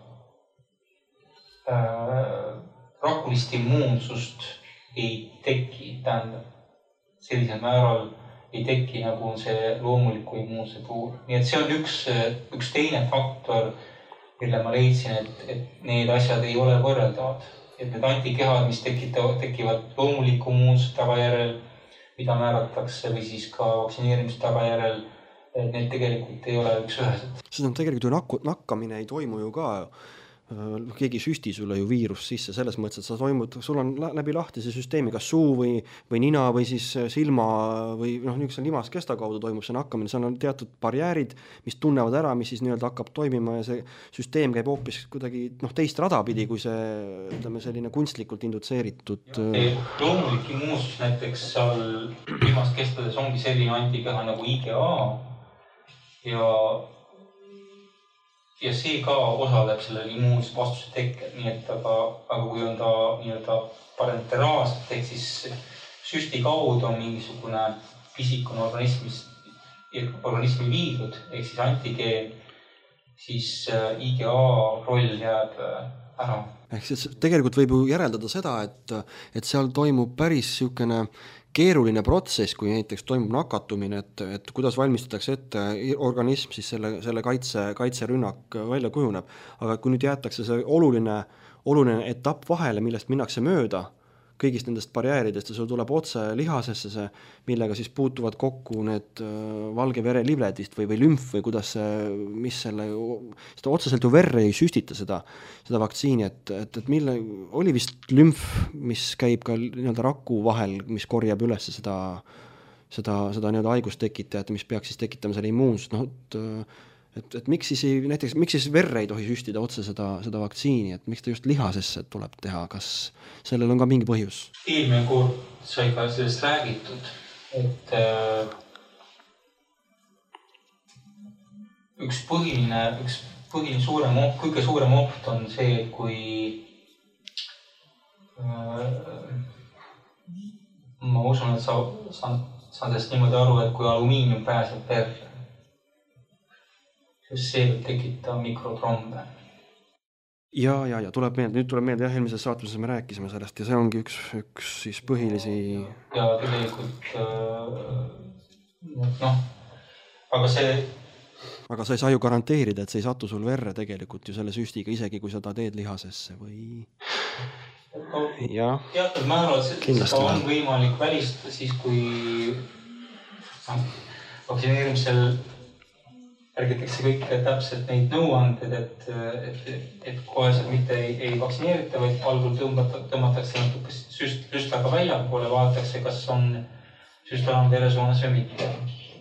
äh, rakkulist immuunsust ei teki, tähendab sellisel määral ei teki, nagu on see loomuliku immuunse puhul. Nii et see on üks, üks teine faktor, mille ma leidsin, et, et need asjad ei ole võrreldavad. Et need antikehad, mis tekitavad, tekivad loomuliku immuunsuse tagajärel, mida määratakse või siis ka vaktsineerimise tagajärel, et need tegelikult ei ole üks ühesed. See on tegelikult ju nakku, nakkamine ei toimu ju ka. Keegi süsti sulle ju viirus sisse selles mõttes, et sa toimud, sul on läbi lahtise süsteemi, kas suu või, või nina või siis silma või noh, niisuguse limaskesta kaudu toimub see nakkamine. Seal on teatud barjäärid, mis tunnevad ära, mis siis nii-öelda hakkab toimima ja see süsteem käib hoopis kuidagi noh, teist rada pidi, kui see ütleme, selline kunstlikult indutseeritud. Loomulik immuunsus näiteks seal limaskestades ongi selline antikeha nagu I G A ja Ja see ka osaleb selle immuunse vastuse tekkel, nii et aga, aga kui on ta nii-öelda parenteraalselt, ehk siis süsti kaudu on mingisugune pisikune organismis, organismi viidud, ehk siis antigeen, siis I G A roll jääb ära. Ehk siis tegelikult võib ju järeldada seda, et, et seal toimub päris niisugune keeruline protsess, kui näiteks toimub nakatumine, et, et kuidas valmistatakse ette organism, siis selle, selle kaitse, kaitserünnak välja kujuneb. Aga kui nüüd jäetakse see oluline, oluline etapp vahele, millest minnakse mööda kõigist nendest barjääridest ja sul tuleb otse lihasesse see, millega siis puutuvad kokku need valge verelibled vist või, või lümf või kuidas see, mis selle, seda otseselt ju verre ei süstita seda, seda vaktsiini, et, et, et mille, oli vist lümf, mis käib ka nii-öelda raku vahel, mis korjab üles seda, seda, seda nii-öelda haigustekitajat, mis peaks siis tekitama selle immuunsust, noh, et Et, et miks siis, ei, näiteks, miks siis verre ei tohi süstida otse seda, seda vaktsiini, et miks ta just lihasesse tuleb teha, kas sellel on ka mingi põhjus? Eelmine kord sai ka sellest räägitud, et äh, üks põhiline, üks põhiline suurem oht, kõige suurem oht on see, kui äh, ma usun, et sa, sa saan sellest niimoodi aru, et kui alumiinium pääseb verre, just see võib tekitada mikrotrombe. Ja, ja, ja tuleb meelde, nüüd tuleb meelde, jah, eelmises saatmises me rääkisime sellest ja see ongi üks, üks siis põhilisi... Ja tegelikult, noh, aga see... Aga sa ei saa ju garanteerida, et see ei satu sul verre tegelikult ju selle süstiga, isegi kui seda teed lihasesse või... No, teatud määral seda on võimalik välistada siis, kui no, vaktsineerimisel järgitakse kõik täpselt neid nõuanded, et, et, et kohe seal mitte ei, ei vaktsineerita, vaid algul tõmbata, tõmmatakse natuke süst, süstlaga väljapoole, vaadatakse, kas on süstla on veresoonas või mitte.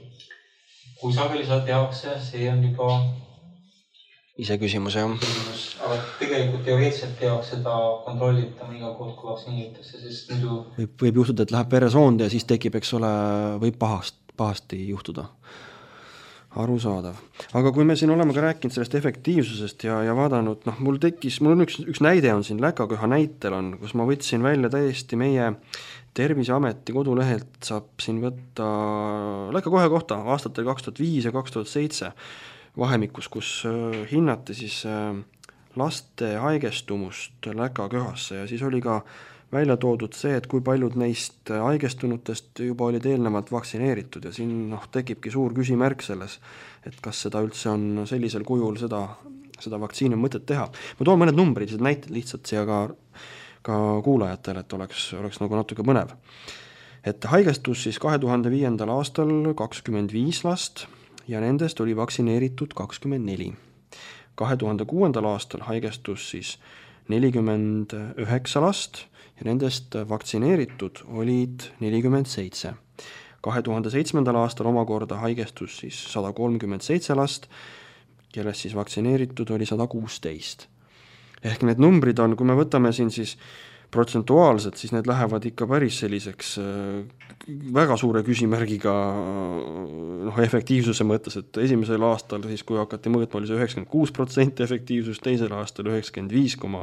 Kui sageli seda tehakse, see on juba ise küsimus, jah. Aga tegelikult teoreetselt peaks seda kontrollitama iga kord, kui vaktsineeritakse, sest muidu... Võib, võib juhtuda, et läheb veresoonde ja siis tekib, eks ole, võib pahast, pahasti juhtuda. Arusaadav. Aga kui me siin oleme ka rääkinud sellest efektiivsusest ja, ja vaadanud, noh, mul tekkis, mul on üks, üks näide on siin Läkaköha näitel on, kus ma võtsin välja täiesti meie Terviseameti kodulehelt saab siin võtta Läkaköha kohta aastatel kaks tuhat viis ja kaks tuhat seitse vahemikus, kus hinnati siis laste haigestumust Läkaköhasse ja siis oli ka välja toodud see, et kui paljud neist haigestunutest juba olid eelnevalt vaktsineeritud ja siin noh, tekibki suur küsimärk selles, et kas seda üldse on sellisel kujul seda, seda vaktsiini on mõtet teha. Ma toon mõned numbrid, näited lihtsalt siia ka, ka kuulajatele, et oleks, oleks nagu natuke põnev. Et haigestus siis kahe tuhande viiendal aastal kakskümmend viis last ja nendest oli vaktsineeritud kakskümmend neli. kahe tuhande kuuendal aastal haigestus siis nelikümmend üheksa last ja nendest vaktsineeritud olid nelikümmend seitse. kahe tuhande seitsmendal aastal omakorda haigestus siis sada kolmkümmend seitse last, kellest siis vaktsineeritud oli sada kuusteist. Ehk need numbrid on, kui me võtame siin siis protsentuaalselt, siis need lähevad ikka päris selliseks väga suure küsimärgiga noh, efektiivsuse mõttes, et esimesel aastal, siis kui hakati mõõtma, oli see üheksakümmend kuus protsenti efektiivsust, teisel aastal üheksakümmend viis koma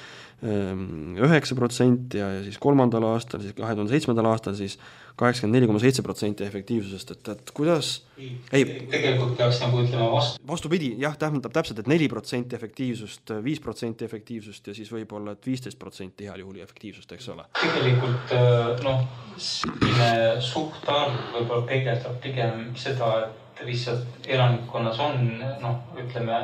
üheksa protsenti ja, ja siis kolmandal aastal, siis kahe tuhande seitsmendal aastal siis kaheksakümmend neli koma seitse protsenti efektiivsusest, et, et kuidas... Ei, tegelikult peaks nagu ütlema vastu. Vastupidi, jah, tähendab täpselt, et neli protsenti efektiivsust, viis protsenti efektiivsust ja siis võib-olla, et viisteist protsenti heal juhul efektiivsust, eks ole. Tegelikult, noh, selline suhtarv võib-olla peegeldab pigem seda, et lihtsalt elanikkonnas on, noh, ütleme,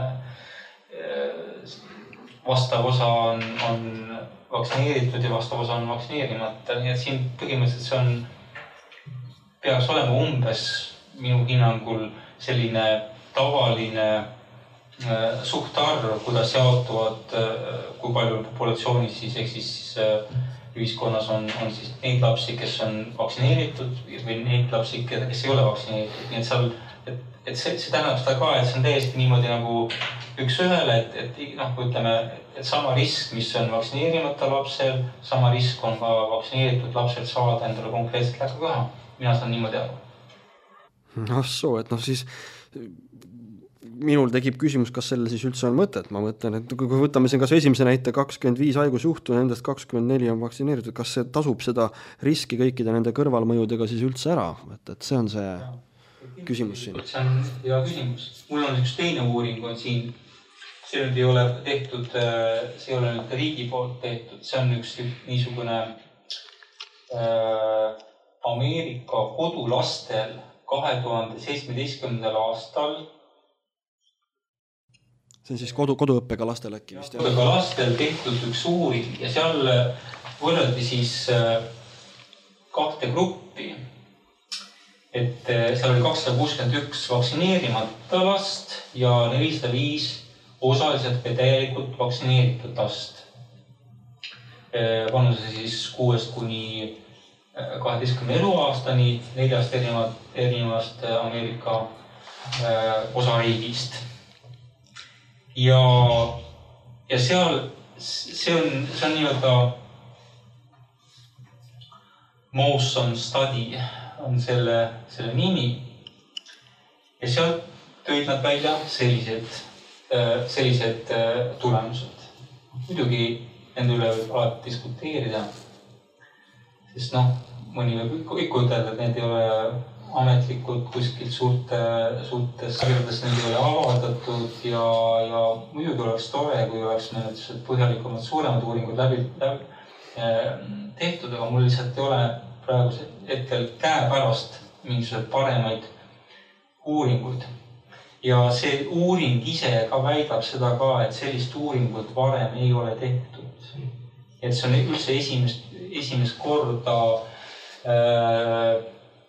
vastav osa on, on vaktsineeritud ja vastav osa on vaktsineerimata, nii et siin põhimõtteliselt see on, peaks olema umbes minu hinnangul selline tavaline äh, suhtarv, kuidas jaotuvad, äh, kui palju populatsioonis siis, ehk siis äh, ühiskonnas on, on siis neid lapsi, kes on vaktsineeritud või neid lapsi, kes ei ole vaktsineeritud, nii et seal et, et see, see tähendab seda ka, et see on täiesti niimoodi nagu üks ühele, et, et noh, ütleme, et sama risk, mis on vaktsineerimata lapsel, sama risk on ka vaktsineeritud lapsel saada endale konkreetselt Läkaköha. Mina saan niimoodi aru. No soo, et noh siis minul tekib küsimus, kas sellel siis üldse on mõtet. Ma mõtlen, et kui võtame siin kas esimese näite kakskümmend viis haigusjuhtu, nendest kakskümmend neli on vaktsineeritud, kas see tasub seda riski kõikide nende kõrvalmõjudega siis üldse ära? Et, et see on see ja. Küsimus siin. See on hea küsimus. Mul on üks teine uuring on siin. See nüüd ei ole tehtud, see ei ole nüüd riigi poolt tehtud. See on üks niisugune äh, Ameerika kodulastel kahe tuhande seitsmeteistkümnendal aastal. See on siis kodu, koduõppega lastel äkki vist. Koduõppega lastel tehtud üks uuring ja seal võrreldi siis kahte gruppi. Et seal oli kakssada kuuskümmend üks vaktsineerimata last ja nelisada viis osaliselt või täielikult vaktsineeritud last. Vanuse siis kuuest kuni kaheteistkümne eluaastani neljast erinevat, erinevast Ameerika osariigist. Ja, ja seal see on, see on nii-öelda Mawson study on selle, selle nimi. Ja seal tõid nad välja sellised, sellised tulemused. Muidugi nende üle võib alati diskuteerida. Sest noh, mõni võib ikka ütelda, et need ei ole ametlikud kuskilt suurte, suurtes kirjades need ei ole avaldatud ja, ja muidugi oleks tore, kui oleks need põhjalikumad suuremad uuringud läbi, läbi tehtud, aga mul lihtsalt ei ole praegusel hetkel käepärast mingisugused paremaid uuringuid. Ja see uuring ise ka väidab seda ka, et sellist uuringut varem ei ole tehtud. Et see on üldse esimest, esimest korda äh,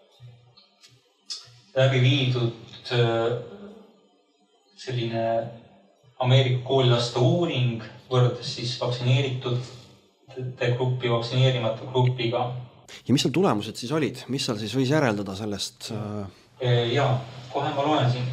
läbi viidud äh, selline Ameerika koolilaste uuring võrdes siis vaktsineeritud gruppi vaktsineerimata grupiga. Ja mis seal tulemused siis olid? Mis seal siis võis järeldada sellest? Äh... Ja, kohe ma loen siin.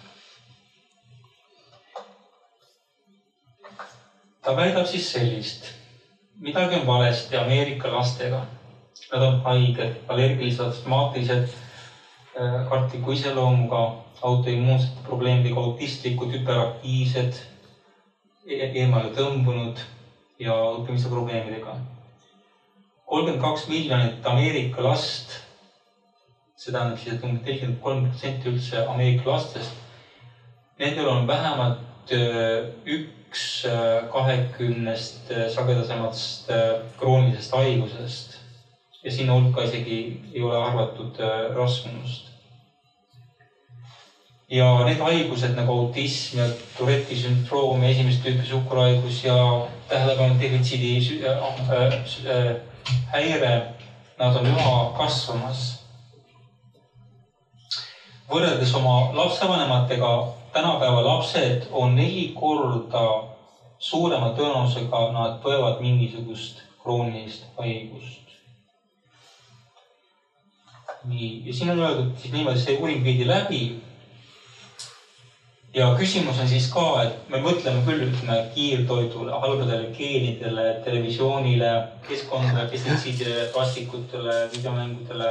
Ta väidab siis sellist. Midagi on valesti Ameerika lastega. Nad on haiged, allergilised, astmaatilised, kartliku iseloomuga, autoimmuunsete probleemidega, autistlikud, hüperaktiivsed, eemale tõmbunud ja õppimise probleemidega. kolmkümmend kaks miljonit Ameerika last, see tähendab siis, et nelikümmend kolm protsenti üldse Ameerika lastest, nendel on vähemalt üks kahekümnest sagedasemast kroonilisest haigusest ja sinna hulka isegi ei ole arvatud rasvunust. Ja need haigused nagu autism ja Touretti sündroom, esimest tüüpi suhkurhaigus ja tähelepanu defitsiidi häire, nad on üha kasvamas. Võrreldes oma lapsevanematega, tänapäeva lapsed on neli korda suurema tõenäosusega, nad põevad mingisugust kroonilist haigust. Nii, ja siin on öeldud siis niimoodi, see uuring viidi läbi. Ja küsimus on siis ka, et me mõtleme küll ütleme kiirtoidule, halbadele geenidele, televisioonile, keskkondadele, pestitsiididele, plastikutele, videomängudele.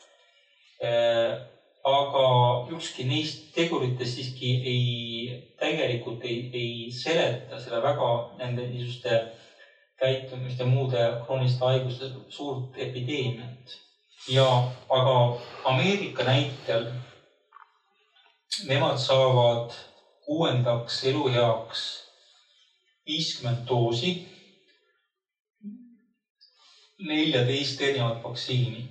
Aga ükski neist teguritest siiski ei, tegelikult ei, ei seleta selle väga nende niisuguste käitumiste muude krooniliste haiguste suurt epideemiat. Ja aga Ameerika näitel nemad saavad kuuendaks eluheaks viiskümmend doosi, neljateist erinevat vaktsiini.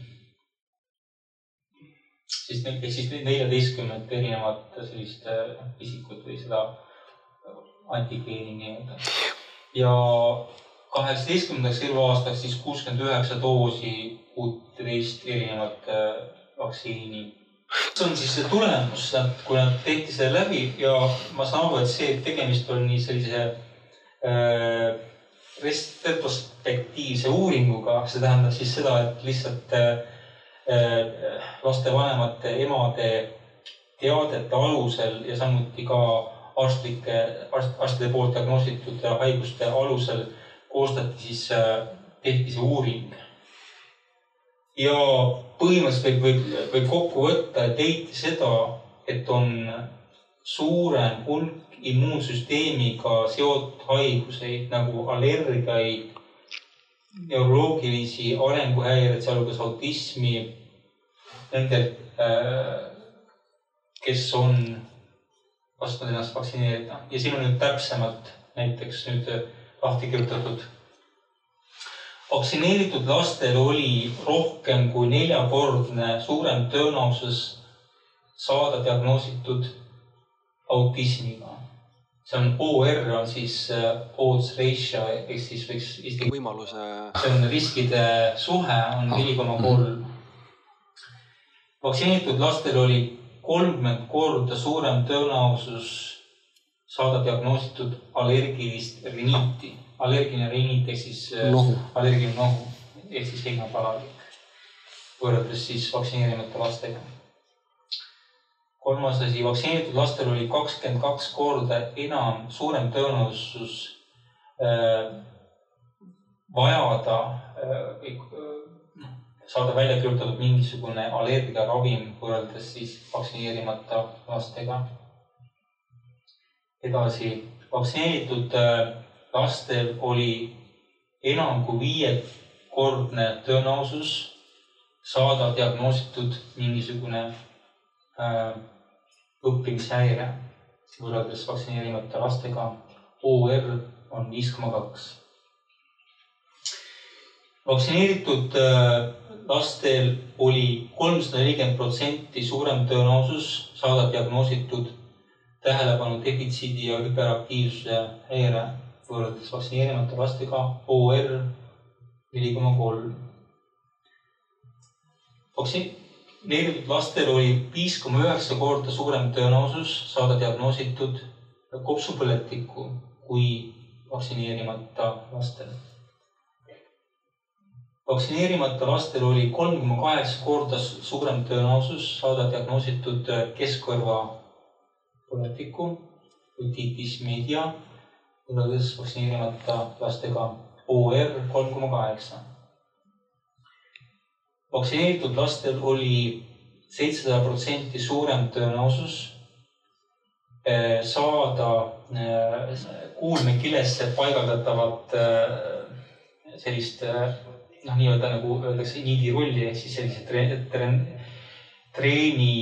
Siis, siis neljateistkümmet erinevat sellist isikut või seda antigeeni nii-öelda. Ja kaheksateistkümnendaks eluaastaks siis kuuskümmend üheksa doosi kuusteist erinevat vaktsiini. See on siis see tulemus, kui nad tehti selle läbi ja ma saan aru, et see tegemist on nii sellise äh, retrospektiivse uuringuga. See tähendab siis seda, et lihtsalt äh, laste vanemate emade teadete alusel ja samuti ka arstlike, arst, arstide poolt diagnoositud haiguste alusel koostati siis äh, tehti see uuring. Ja põhimõtteliselt võib, võib, võib kokku võtta, et leiti seda, et on suurem hulk immuunsüsteemiga seotud haiguseid nagu allergiaid, neuroloogilisi arenguhäired, sealhulgas autismi, nendel, kes on vastunud ennast vaktsineerida. Ja siin on nüüd täpsemalt näiteks nüüd lahti kirjutatud. Vaktsineeritud lastel oli rohkem kui neljakordne suurem tõenäosus saada diagnoositud autismiga. See on O R, on siis odds ratio, ehk siis võiks isegi võimaluse. See on riskide suhe, on neli koma kolm. Vaktsineeritud lastel oli kolmkümmend korda suurem tõenäosus saada diagnoositud allergilist riniiti. Allergiline riniit ehk siis nohu. Allergiline nohu ehk siis hingapalalik võrreldes siis vaktsineerimata lastega. Kolmas asi, vaktsineeritud lastel oli kakskümmend kaks korda enam suurem tõenäosus äh, vajada äh, saada välja kirjutatud mingisugune allergia ravim võrreldes siis vaktsineerimata lastega. Edasi, vaktsineeritud äh, lastel oli enam kui viiekordne tõenäosus saada diagnoositud mingisugune äh, õppimishäire võrreldes vaktsineerimata lastega. O R on viis koma kaks. Vaktsineeritud äh, lastel oli kolmsada nelikümmend protsenti suurem tõenäosus saada diagnoositud tähelepanu defitsiidi ja hüperaktiivsuse häire võrreldes vaktsineerimata lastega O R neli koma kolm. Vaktsineeritud lastel oli viis koma üheksa korda suurem tõenäosus saada diagnoositud kopsupõletikku kui vaktsineerimata lastel. Vaktsineerimata lastel oli kolm koma kaheksa korda suurem tõenäosus saada diagnoositud keskkõrva põletikku või titis media võrreldes vaktsineerimata lastega O R kolm koma kaheksa. Vaktsineeritud lastel oli seitsesada protsenti suurem tõenäosus saada kuulmekilesse paigaldatavat sellist, noh, nii-öelda nagu öeldakse niidirulli, ehk siis sellise treeni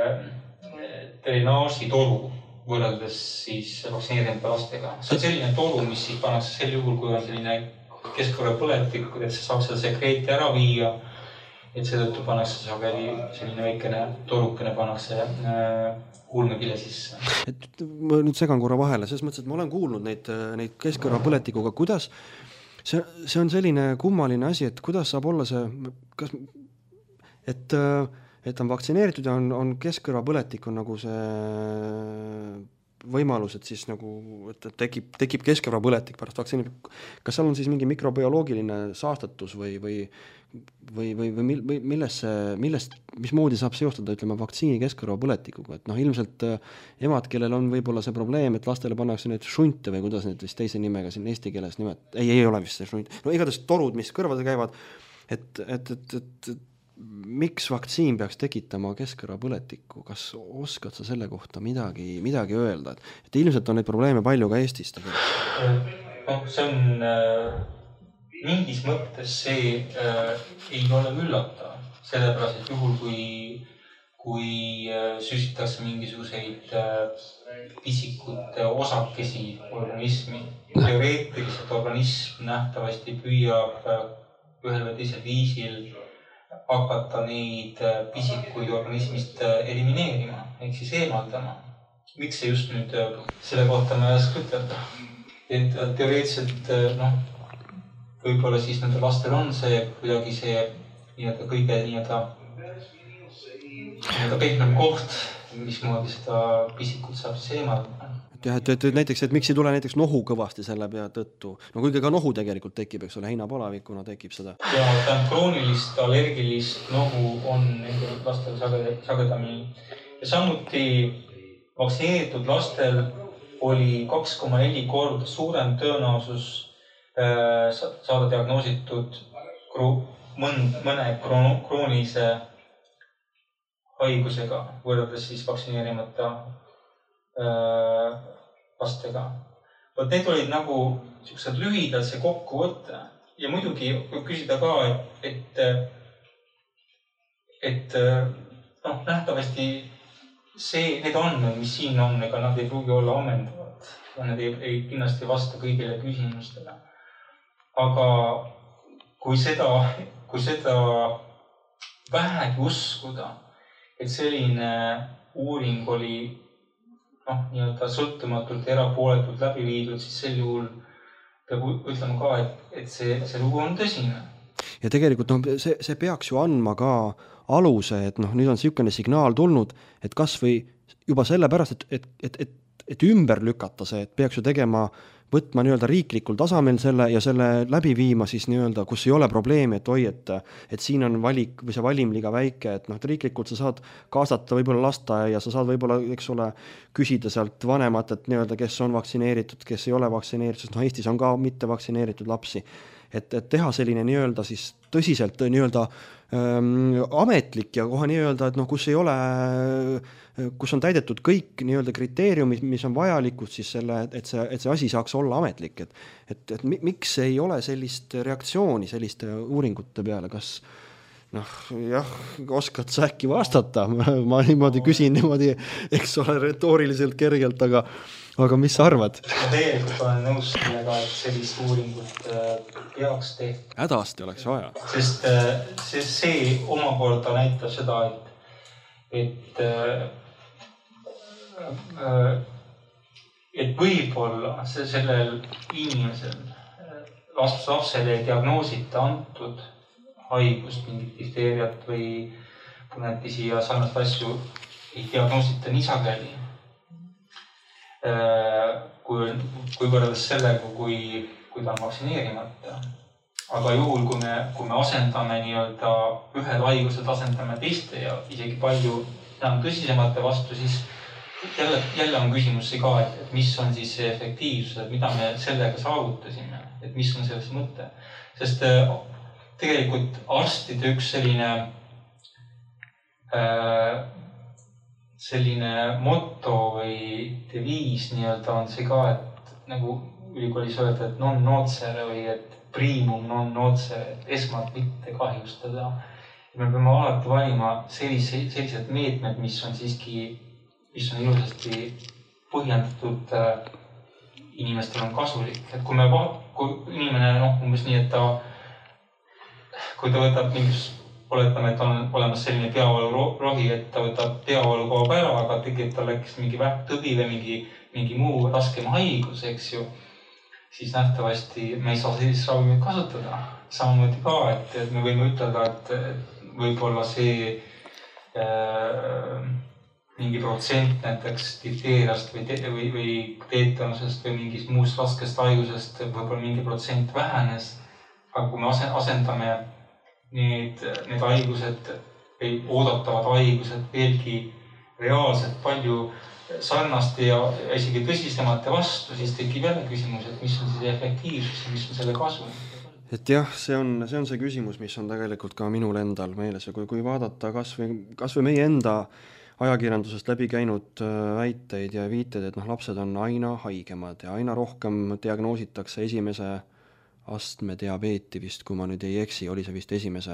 drenaaži toru võrreldes siis vaktsineerimata lastega. See on selline toru, mis siis pannakse sel juhul, kui on selline keskkõrva põletik, et see saab seda sekreeti ära viia, et seetõttu pannakse sageli selline väikene torukene pannakse kuulmekille sisse. Et ma nüüd segan korra vahele, selles mõttes, et ma olen kuulnud neid, neid keskkõrva põletikuga, kuidas see, see on selline kummaline asi, et kuidas saab olla see, kas, et, et on vaktsineeritud ja on, on keskkõrva põletik on nagu see võimalus, et siis nagu et tekib, tekib keskkõrva põletik pärast vaktsiini. Kas seal on siis mingi mikrobioloogiline saastatus või, või, või, või, või millest, millest, mis moodi saab seostada, ütleme, vaktsiini keskkõrva põletikuga? Et noh, ilmselt emad, kellel on võib-olla see probleem, et lastele pannakse need šunte või kuidas need vist teise nimega siin eesti keeles nimet, ei, ei ole vist see šunt. No igatahes torud, mis kõrvade käivad, et, et, et, et, et miks vaktsiin peaks tekitama keskkõrva põletikku? Kas oskad sa selle kohta midagi, midagi öelda? Et, et ilmselt on neid probleeme palju ka Eestis tegelikult. No, see on äh, mingis mõttes see äh, ei ole üllata. Sellepärast, et juhul kui, kui äh, süsitakse mingisuguseid äh, pisikute osakesi organismi, teoreetiliselt organism nähtavasti püüab äh, ühel või teisel viisil hakata neid pisikuid organismist elimineerima, ehk siis eemaldama. Miks see just nüüd selle kohta ma ei oska ütelda? Et teoreetiliselt, noh, võib-olla siis nende lastel on see kuidagi see nii-öelda kõige nii-öelda nii-öelda pehmem koht, mismoodi seda pisikut saab siis eemaldama. Ja, et, et näiteks, et miks ei tule näiteks nohu kõvasti selle pea tõttu? No kuigi ka nohu tegelikult tekib, eks ole, heinapalavikuna tekib seda. Ja tämän kroonilist, allergilist nohu on nendel lastel sagedamini. Ja samuti vaktsineeritud lastel oli kaks koma neli korda suurem tõenäosus äh, saada diagnoositud mõne kroonilise haigusega võrreldes siis vaktsineerimata äh, lastega. Võt need olid nagu sellised lühidalt see kokkuvõtte ja muidugi võib küsida ka, et, et, et noh, nähtavasti see, need andmed, mis siin on, ega nad ei pruugi olla ammendavad ja need ei, ei kindlasti vasta kõigile küsimustele. Aga kui seda, kui seda vähegi uskuda, et selline uuring oli noh, nii-öelda sõltumatult ja erapooletult läbi viidud, siis sel juhul peab ütlema ka, et, et see, see lugu on tõsine. Ja tegelikult no, see, see peaks ju andma ka aluse, et noh, nüüd on siukene signaal tulnud, et kas või juba sellepärast, et, et, et, et, et ümber lükata see, et peaks ju tegema, võtma nii-öelda riiklikul tasamel selle ja selle läbi viima siis nii-öelda, kus ei ole probleemi, et oi, et, et siin on valik või see valim liiga väike, et noh, et riiklikult sa saad kaasata võib-olla lasteaia ja sa saad võib-olla, eks ole, küsida sealt vanemat, et nii-öelda, kes on vaktsineeritud, kes ei ole vaktsineeritud, sest noh, Eestis on ka mitte vaktsineeritud lapsi. Et, et teha selline nii-öelda siis tõsiselt nii-öelda ähm, ametlik ja kohe nii-öelda, et noh, kus ei ole, kus on täidetud kõik nii-öelda kriteeriumid, mis on vajalikud siis selle, et see, et see asi saaks olla ametlik. Et, et, et miks ei ole sellist reaktsiooni selliste uuringute peale, kas noh, jah, oskad sa äkki vastata, ma niimoodi küsin niimoodi, eks ole, retooriliselt kergelt, aga, aga mis sa arvad? Ma tegelikult olen nõus sellega, et sellist uuringut peaks tehtud. Hädasti oleks vaja. Sest, sest see omakorda näitab seda, et, et, et võib-olla sellel inimesel laps, lapsele diagnoosita antud haigust, mingit difteeriat või punetisi ja sarnast asju ei diagnoosita nii sageli, kui, kui võrreldes sellega, kui, kui ta on vaktsineerimata. Aga juhul, kui me, kui me asendame nii-öelda ühed haigused, asendame teiste ja isegi palju enam tõsisemate vastu, siis jälle, jälle on küsimus see ka, et, et mis on siis see efektiivsus, et mida me sellega saavutasime, et mis on selles mõte. Sest tegelikult arstide üks selline, äh, selline motto või deviis nii-öelda on see ka, et nagu ülikoolis öelda, et non nocere või et primum non nocere, et esmalt mitte kahjustada. Me peame alati valima sellise, sellised meetmed, mis on siiski, mis on ilusasti põhjendatud äh, inimestel on kasulik. Et kui me vaat, kui inimene, noh, umbes nii, et ta kui ta võtab mingis, oletame, et on olemas selline peavalu rohi, et ta võtab peavalu kaob ära, aga tegelikult tal läks mingi vähktõbi või mingi, mingi muu raskem haigus, eks ju, siis nähtavasti me ei saa sellist ravimit kasutada. Samamoodi ka, et, et me võime ütelda, et võib-olla see äh, mingi protsent näiteks difteeriast või, te, või, või teetanusest või mingist muust raskest haigusest võib-olla mingi protsent vähenes, aga kui me asendame Need, need haigused või oodatavad haigused veelgi reaalselt palju sarnaste ja isegi tõsisemate vastu, siis tekib jälle küsimus, et mis on see efektiivsus ja mis on selle kasu. Et jah, see on, see on see küsimus, mis on tegelikult ka minul endal meeles ja kui, kui vaadata kas või, kas või meie enda ajakirjandusest läbi käinud väiteid ja viited, et noh, lapsed on aina haigemad ja aina rohkem diagnoositakse esimese astme diabeeti vist, kui ma nüüd ei eksi, oli see vist esimese,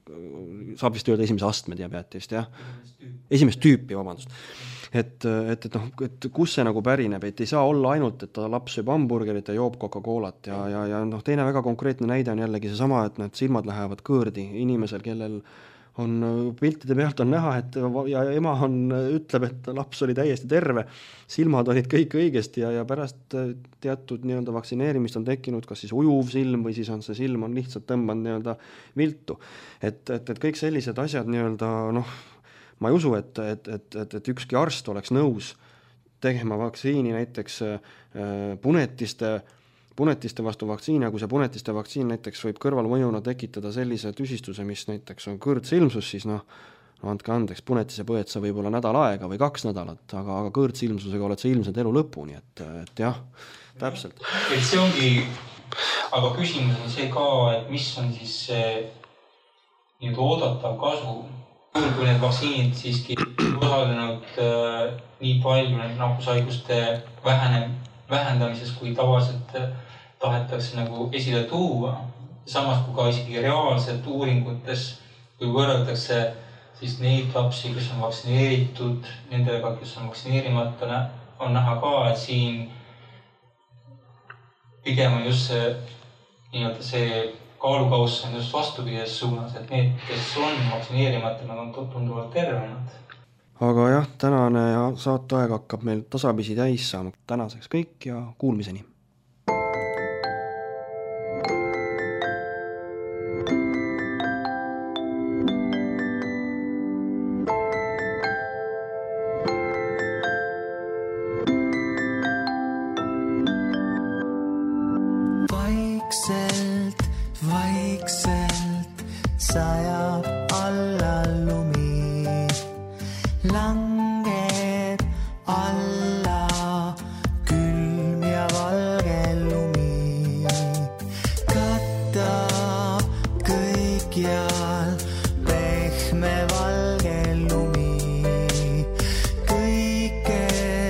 saab vist öelda esimese astme diabeeti vist, jah? Esimest tüüpi, vabandust. Et, et, et, noh, et kus see nagu pärineb, et ei saa olla ainult, et ta laps sööb hamburgerit ja joob Coca-Colat ja, ja, ja noh, teine väga konkreetne näide on jällegi see sama, et need silmad lähevad kõõrdi inimesel, kellel on piltide pealt on näha, et ja ema on, ütleb, et laps oli täiesti terve, silmad olid kõik õigesti ja, ja pärast teatud nii-öelda vaktsineerimist on tekkinud kas siis ujuv silm või siis on see silm on lihtsalt tõmbanud nii-öelda viltu. Et, et, et kõik sellised asjad nii-öelda, noh, ma ei usu, et, et, et, et, et ükski arst oleks nõus tegema vaktsiini näiteks punetiste punetiste vastu vaktsiin, ja kui see punetiste vaktsiin näiteks võib kõrvalmõjuna tekitada sellise tüsistuse, mis näiteks on kõõrdsilmsus, siis noh, andke andeks, punetise põed sa võib-olla nädal aega või kaks nädalat, aga, aga kõõrdsilmsusega oled sa ilmselt elu lõpuni, et, et jah, täpselt. Et see ongi, aga küsimus on see ka, et mis on siis see nii-öelda oodatav kasu, kui need vaktsiinid siiski osalenud äh, nii palju need nakkushaiguste vähenem, vähendamises, kui tavaliselt tahetakse nagu esile tuua. Samas kui ka isegi reaalselt uuringutes, kui võrreldakse siis neid lapsi, kes on vaktsineeritud, nendega, kes on vaktsineerimata, on näha ka, et siin pigem on just see, nii-öelda see kaalukauss on just vastupidises suunas, et need, kes on vaktsineerimata, nad on tunduvalt tervemad. Aga jah, tänane saateaeg hakkab meil tasapisi täis saama. Tänaseks kõik ja kuulmiseni. Vaikselt, vaikselt sajab alla lumi. Langed alla külm ja valge lumi. Katab kõikjal pehme valge lumi. Kõike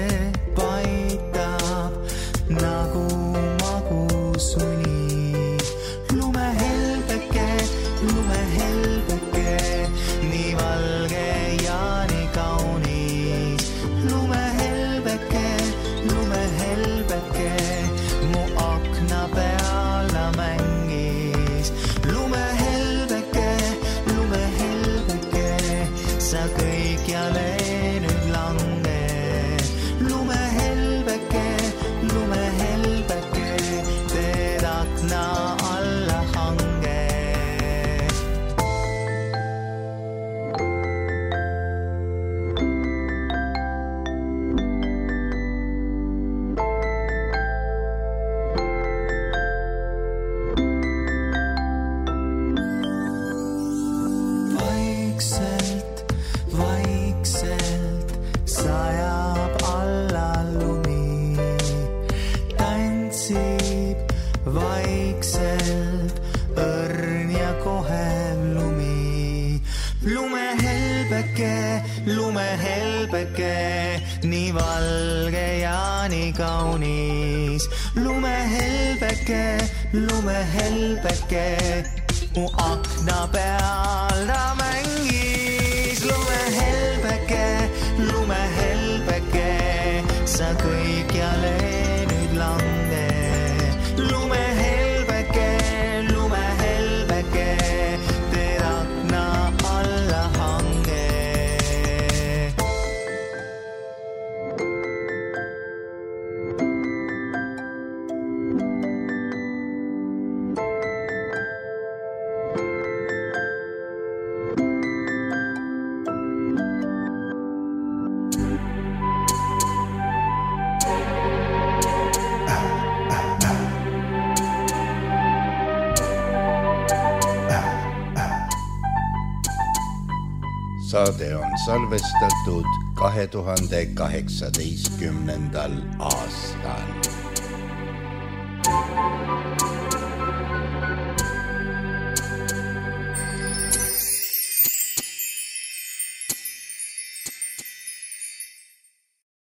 paitab nagu magusuni. Lumehelbeke, lumehelbeke. tantsib vaikselt õrn ja kohev lumi. Lumehelbeke, lumehelbeke, nii valge ja nii kaunis. Lumehelbeke, lumehelbeke, mu akna peal ta mängis. Lumehelbeke, lumehelbeke, sa kõikjale nüüd lange. Lumehelbeke, lumehelbeke, teed akna alla hange. Saade on salvestatud kahe tuhande kaheksateistkümnendal aastal.